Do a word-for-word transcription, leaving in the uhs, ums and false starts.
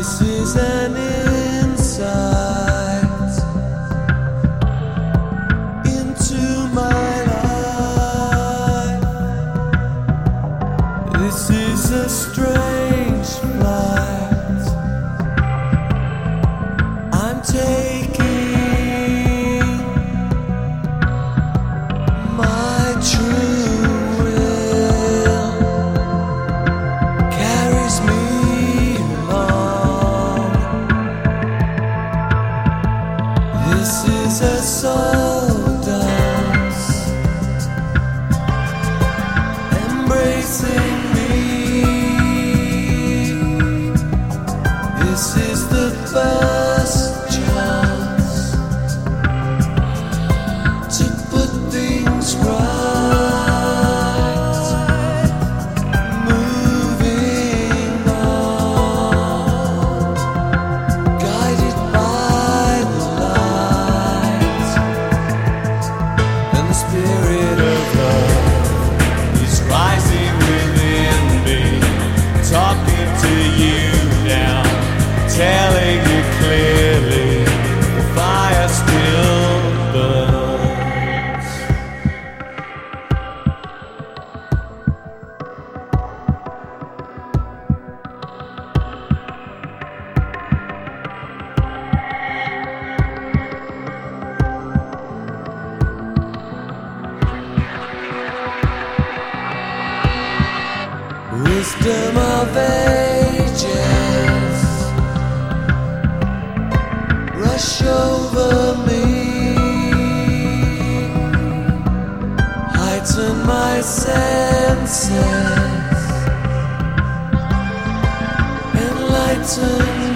This is an insight into my life. This is a strange flight I'm taking. My true will carries me. This is a soul dance embracing me. This is the first chance to put things right, moving on, guided by the light. And the spirit of love is rising within me, talking to you now, telling you clearly the fire still burns. Wisdom of ages rush over me, heighten my senses, enlighten